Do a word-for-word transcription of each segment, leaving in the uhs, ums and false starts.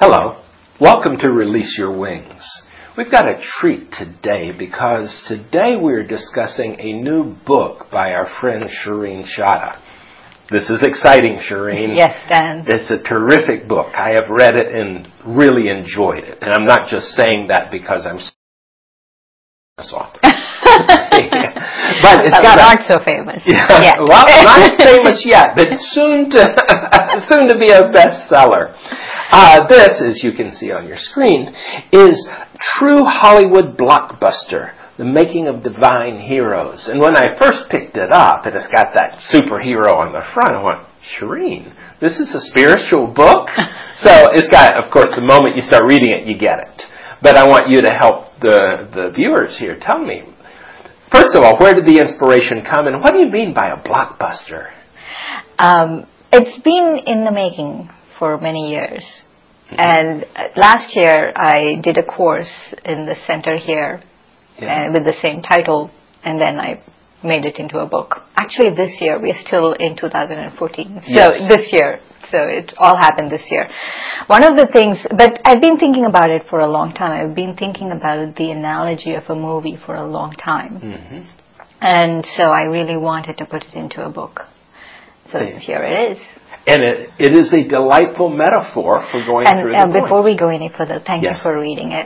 Hello. Welcome to Release Your Wings. We've got a treat today because today we're discussing a new book by our friend Shireen Shattuck. This is exciting, Shireen. Yes, Dan. It's a terrific book. I have read it and really enjoyed it. And I'm not just saying that because I'm an author. But it's got not a, so famous. Yeah, yet. Well, not famous yet, but soon to soon to be a bestseller. Uh, this, as you can see on your screen, is True Hollywood Blockbuster: The Making of Divine Heroes. And when I first picked it up, and it's got that superhero on the front, I went, Shireen, this is a spiritual book? So it's got, of course, the moment you start reading it, you get it. But I want you to help the, the viewers here. Tell me, first of all, where did the inspiration come, and what do you mean by a blockbuster? Um, it's been in the making for many years. Mm-hmm. And last year I did a course in the center here yeah. uh, with the same title, and then I made it into a book. Actually, this year, we're still in two thousand fourteen. So yes. this year. So it all happened this year. One of the things, but I've been thinking about it for a long time. I've been thinking about the analogy of a movie for a long time. Mm-hmm. And so I really wanted to put it into a book. So yeah. Here it is. And it, it is a delightful metaphor for going and, through uh, the before points. we go any further, thank yes. you for reading it.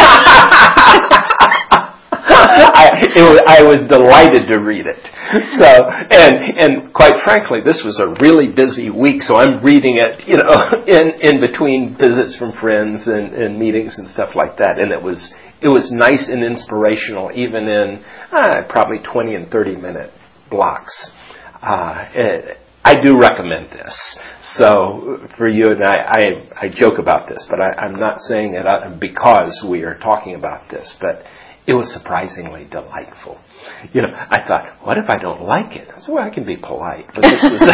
I, it was, I was delighted to read it. So, and and quite frankly, this was a really busy week, so I'm reading it, you know, in, in between visits from friends and, and meetings and stuff like that. And it was it was nice and inspirational, even in uh, probably twenty and thirty minute blocks. Uh, it, I do recommend this. So for you and I, I, I joke about this, but I, I'm not saying it because we are talking about this, but it was surprisingly delightful. You know, I thought, what if I don't like it? I said, well, I can be polite, but this was...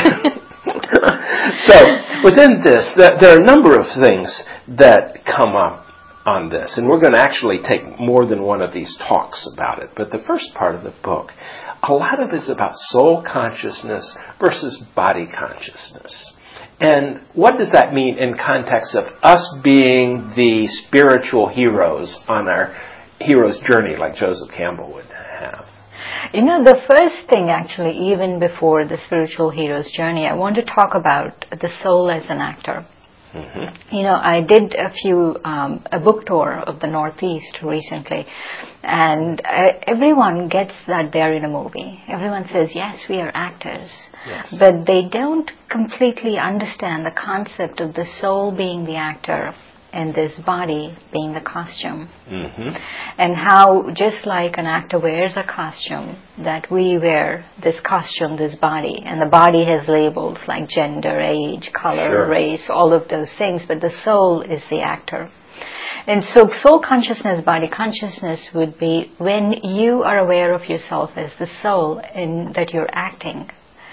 So within this, there are a number of things that come up on this, and we're going to actually take more than one of these talks about it. But the first part of the book, a lot of it is about soul consciousness versus body consciousness. And what does that mean in context of us being the spiritual heroes on our hero's journey, like Joseph Campbell would have? You know, the first thing, actually, even before the spiritual hero's journey, I want to talk about the soul as an actor. Mm-hmm. You know, I did a few, um, a book tour of the Northeast recently, and uh, everyone gets that they're in a movie. Everyone says, yes, we are actors. Yes. But they don't completely understand the concept of the soul being the actor and this body being the costume. Mm-hmm. And how, just like an actor wears a costume, that we wear this costume, this body, and the body has labels like gender, age, color, sure. race, all of those things, but the soul is the actor. And so soul consciousness, body consciousness would be when you are aware of yourself as the soul and that you're acting.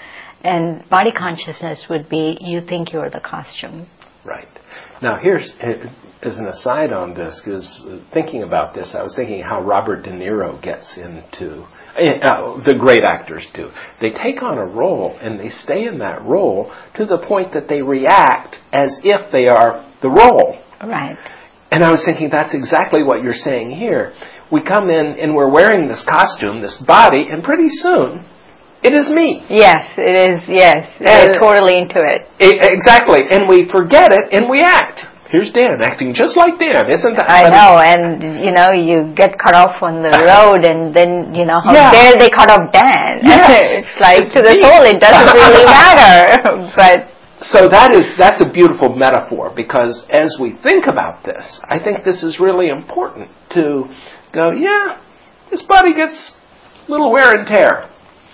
And body consciousness would be you think you're the costume. Right. Now, here's, as an aside on this, because thinking about this, I was thinking how Robert De Niro gets into, uh, the great actors do. They take on a role and they stay in that role to the point that they react as if they are the role. Right. And I was thinking that's exactly what you're saying here. We come in and we're wearing this costume, this body, and pretty soon it is me. Yes, it is, yes. We're totally into it. it. Exactly. And we forget it and we act. Here's Dan acting just like Dan, isn't that? I know, and, you know, you get cut off on the road and then, you know, how yeah. dare they cut off Dan? Yes. It's like, it's to the deep. soul, it doesn't really matter. But So that is, that's a beautiful metaphor, because as we think about this, I think this is really important to go, yeah, this body gets a little wear and tear.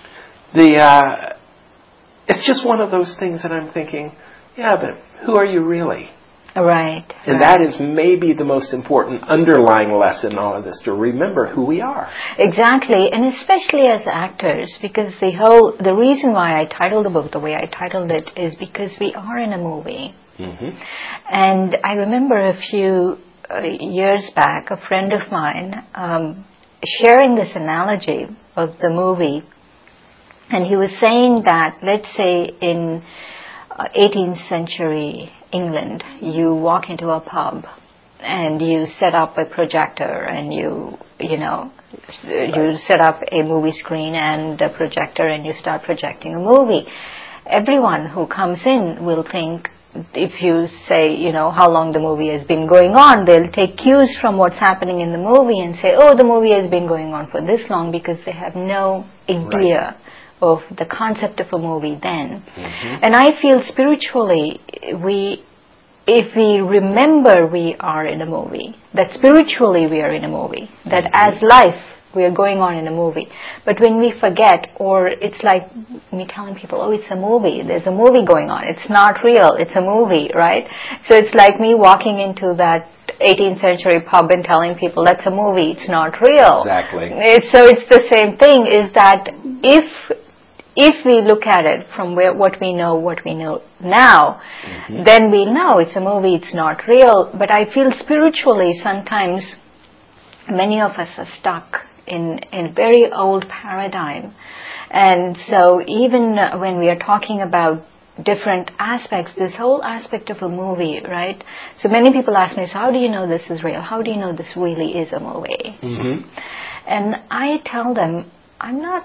The uh, it's just one of those things that I'm thinking, yeah, but who are you really? Right. And right. that is maybe the most important underlying lesson in all of this, to remember who we are. Exactly, and especially as actors, because the whole, the reason why I titled the book the way I titled it is because we are in a movie. Mm-hmm. And I remember a few uh, years back, a friend of mine um, sharing this analogy of the movie. And he was saying that, let's say in uh, eighteenth century England, you walk into a pub and you set up a projector and you, you know, you set up a movie screen and a projector and you start projecting a movie. Everyone who comes in will think, if you say, you know, how long the movie has been going on, they'll take cues from what's happening in the movie and say, oh, the movie has been going on for this long, because they have no idea right. of the concept of a movie then. Mm-hmm. And I feel spiritually, we, if we remember we are in a movie, that spiritually we are in a movie, that mm-hmm. as life, we are going on in a movie. But when we forget, or it's like me telling people, oh, it's a movie, there's a movie going on. It's not real, it's a movie, right? So it's like me walking into that eighteenth century pub and telling people, that's a movie, it's not real. Exactly. It's, so it's the same thing, is that if if we look at it from where, what we know, what we know now, mm-hmm. then we know it's a movie, it's not real. But I feel spiritually sometimes many of us are stuck in in very old paradigm. And so even when we are talking about different aspects, this whole aspect of a movie, right? So many people ask me, so how do you know this is real? How do you know this really is a movie? Mm-hmm. And I tell them, I'm not,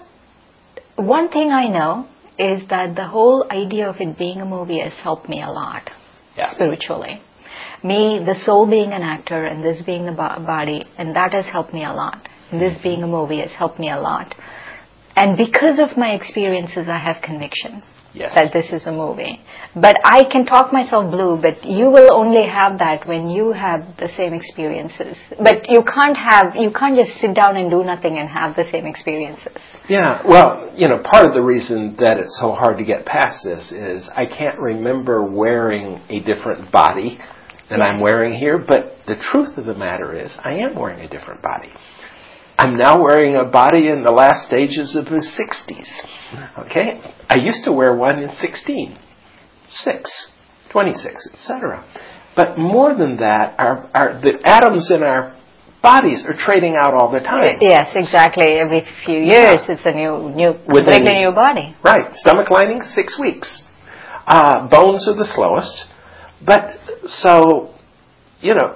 one thing I know is that the whole idea of it being a movie has helped me a lot, yeah. spiritually. Me, the soul being an actor and this being the body, and that has helped me a lot. This being a movie has helped me a lot. And because of my experiences, I have conviction yes. that this is a movie. But I can talk myself blue, but you will only have that when you have the same experiences. But you can't have, you can't just sit down and do nothing and have the same experiences. Yeah, well, you know, part of the reason that it's so hard to get past this is I can't remember wearing a different body than yes. I'm wearing here, but the truth of the matter is I am wearing a different body. I'm now wearing a body in the last stages of his sixties. Okay? I used to wear one in sixteen, six, twenty-six, et cetera. But more than that, our, our, the atoms in our bodies are trading out all the time. Yes, exactly. Every few years, yeah. it's a new, new, Within, a new body. Right. Stomach lining, six weeks. Uh, bones are the slowest. But, so, you know,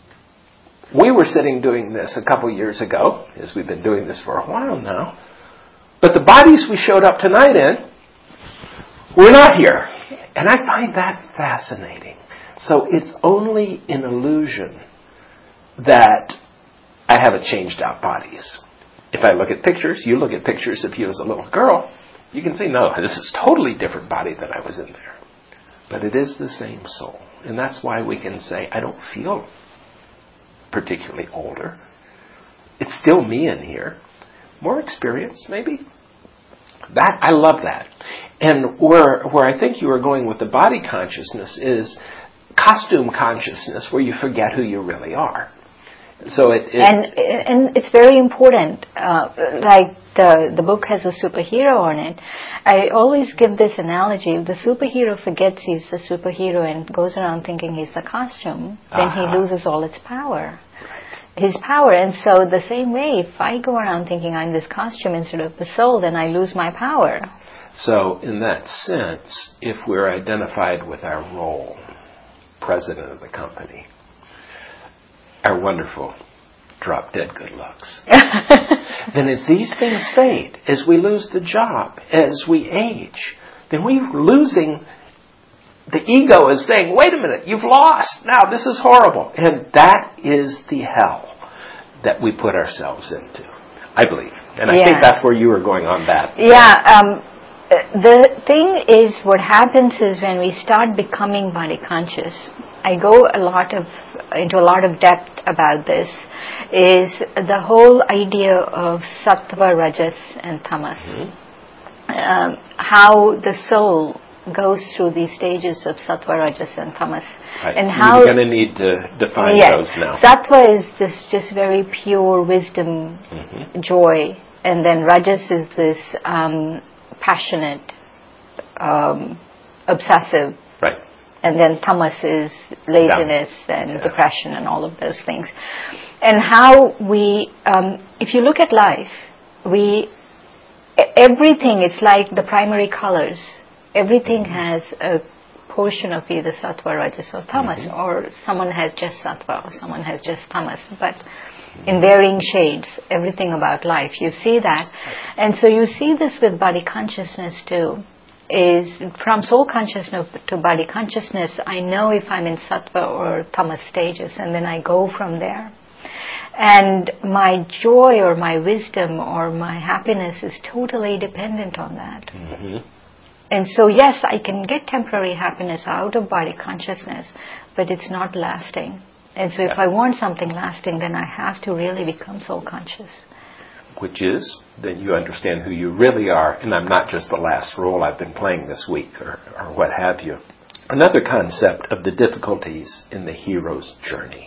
we were sitting doing this a couple years ago, as we've been doing this for a while now. But the bodies we showed up tonight in were not here. And I find that fascinating. So it's only an illusion that I haven't changed out bodies. If I look at pictures, you look at pictures of you as a little girl, you can say, no, this is a totally different body than I was in there. But it is the same soul. And that's why we can say, I don't feel particularly older. It's still me in here. More experience, maybe. That, I love that. And where where I think you were going with the body consciousness is costume consciousness, where you forget who you really are. So it, it and and it's very important. Uh, like the the book has a superhero on it. I always give this analogy: if the superhero forgets he's the superhero and goes around thinking he's the costume, then uh-huh. he loses all its power. Right. His power. And so the same way, if I go around thinking I'm this costume instead of the soul, then I lose my power. So in that sense, if we're identified with our role, president of the company, our wonderful drop-dead good looks, then as these things fade, as we lose the job, as we age, then we're losing, the ego is saying, wait a minute, you've lost, now this is horrible. And that is the hell that we put ourselves into, I believe. And I yeah. think that's where you were going on that. Yeah, um, the thing is, what happens is when we start becoming body conscious, I go a lot of into a lot of depth about this, is the whole idea of sattva, rajas, and tamas. Mm-hmm. Um, how the soul goes through these stages of sattva, rajas, and tamas, right. and how you're going to need to define yes, those now. Sattva is just just very pure wisdom, mm-hmm. joy, and then rajas is this um, passionate, um, obsessive. Right. And then tamas is laziness Down. and yeah. depression and all of those things. And how we, um, if you look at life, we, everything, it's like the primary colors. Everything has a portion of either sattva, rajas, or tamas, mm-hmm. or someone has just sattva, or someone has just tamas, but in varying shades, everything about life, you see that. And so you see this with body consciousness too, is from soul consciousness to body consciousness, I know if I'm in sattva or tamas stages, and then I go from there. And my joy or my wisdom or my happiness is totally dependent on that. Mm-hmm. And so yes, I can get temporary happiness out of body consciousness, but it's not lasting. And so if I want something lasting, then I have to really become soul conscious. Which is that you understand who you really are, and I'm not just the last role I've been playing this week or, or what have you. Another concept of the difficulties in the hero's journey.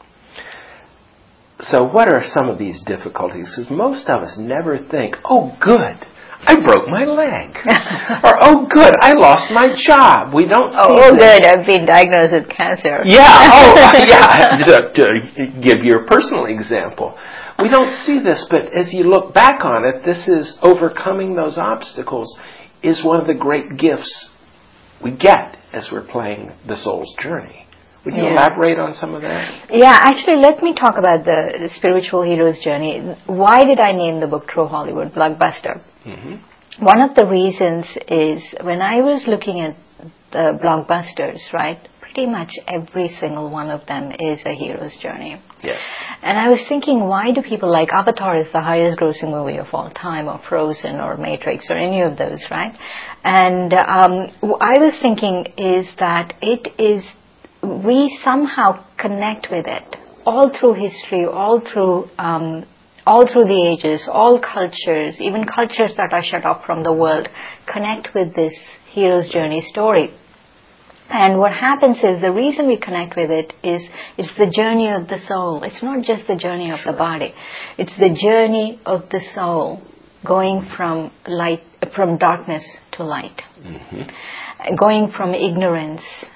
So what are some of these difficulties? Because most of us never think, oh good, I broke my leg. Or, oh good, I lost my job. We don't oh, see Oh this. good, I've been diagnosed with cancer. Yeah, oh yeah, to, to give your personal example. We don't see this, but as you look back on it, this is overcoming those obstacles is one of the great gifts we get as we're playing the soul's journey. Would you yeah. elaborate on some of that? Yeah, actually, let me talk about the, the spiritual hero's journey. Why did I name the book True Hollywood Blockbuster? Mm-hmm. One of the reasons is when I was looking at the blockbusters, right, pretty much every single one of them is a hero's journey. Yes. And I was thinking, why do people like Avatar is the highest grossing movie of all time, or Frozen, or Matrix, or any of those, right? And um, I was thinking is that it is, we somehow connect with it all through history, all through um, all through the ages, all cultures, even cultures that are shut off from the world, connect with this hero's journey story. And what happens is the reason we connect with it is it's the journey of the soul. It's not just the journey of sure. the body. It's the journey of the soul going from light, from darkness to light. Mm-hmm. Going from ignorance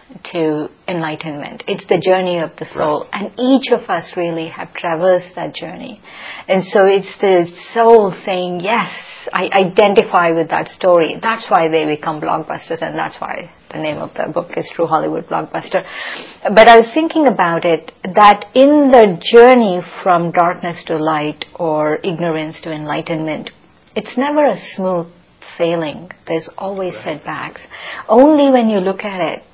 to enlightenment. It's the journey of the soul. Right. And each of us really have traversed that journey. And so it's the soul saying, yes, I identify with that story. That's why they become blockbusters, and that's why the name of the book is True Hollywood Blockbuster. But I was thinking about it, that in the journey from darkness to light or ignorance to enlightenment, it's never a smooth sailing. There's always right. setbacks. Only when you look at it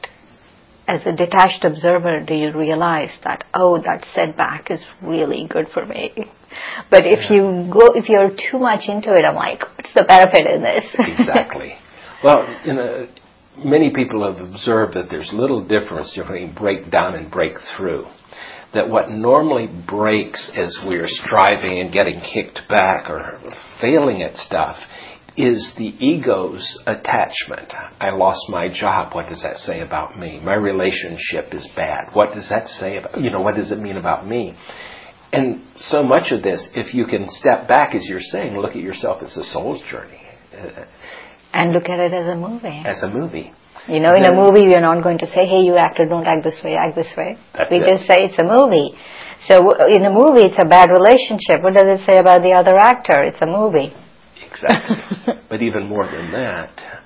as a detached observer do you realize that, oh, that setback is really good for me. But if yeah. you go, if you're too much into it, I'm like, what's the benefit in this? Exactly. Well, you know, many people have observed that there's little difference between breakdown and breakthrough. That what normally breaks as we're striving and getting kicked back or failing at stuff is the ego's attachment. I lost my job. What does that say about me? My relationship is bad. What does that say about, you know, what does it mean about me? And so much of this, if you can step back, as you're saying, look at yourself as a soul's journey. And look at it as a movie. As a movie. You know, in a movie, we're not going to say, hey, you actor, don't act this way, act this way. That's we it. just say it's a movie. So in a movie, it's a bad relationship. What does it say about the other actor? It's a movie. Exactly. But even more than that,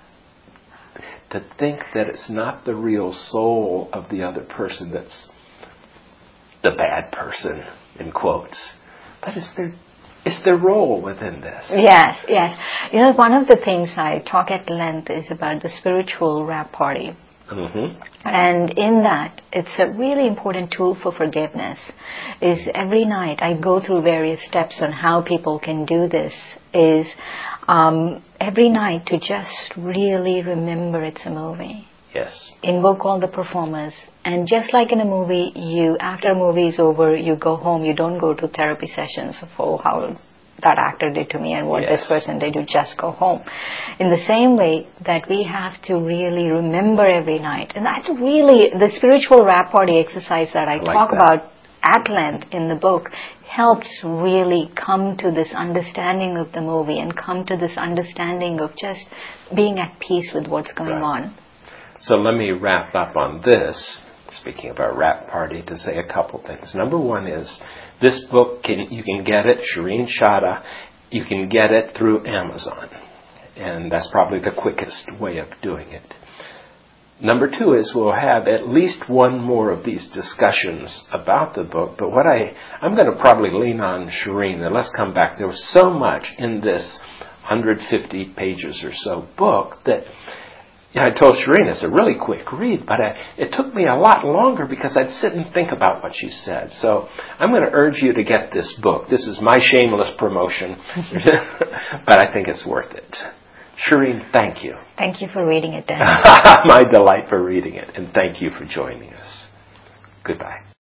to think that it's not the real soul of the other person that's the bad person, in quotes, but it's their, it's their role within this. Yes, yes. You know, one of the things I talk at length is about the spiritual wrap party. Mm-hmm. And in that, it's a really important tool for forgiveness. Is every night I go through various steps on how people can do this. Is um, every night to just really remember it's a movie. Yes. Invoke all the performers, and just like in a movie, you after a movie is over, you go home. You don't go to therapy sessions for how that actor did to me and what yes. this person did. You just go home. In the same way that we have to really remember every night, and that really the spiritual wrap party exercise that I, I talk like that. about at length in the book helps really come to this understanding of the movie and come to this understanding of just being at peace with what's going right. on. So let me wrap up on this, speaking of our wrap party, to say a couple things. Number one is, this book, can you can get it, Shireen Chadha, you can get it through Amazon. And that's probably the quickest way of doing it. number two is we'll have at least one more of these discussions about the book. But what I, I'm going to probably lean on Shireen, and let's come back. There was so much in this one hundred fifty pages or so book that I told Shireen it's a really quick read, but I, it took me a lot longer because I'd sit and think about what she said. So I'm going to urge you to get this book. This is my shameless promotion, but I think it's worth it. Shireen, thank you. Thank you for reading it, Dan. My delight for reading it, and thank you for joining us. Goodbye.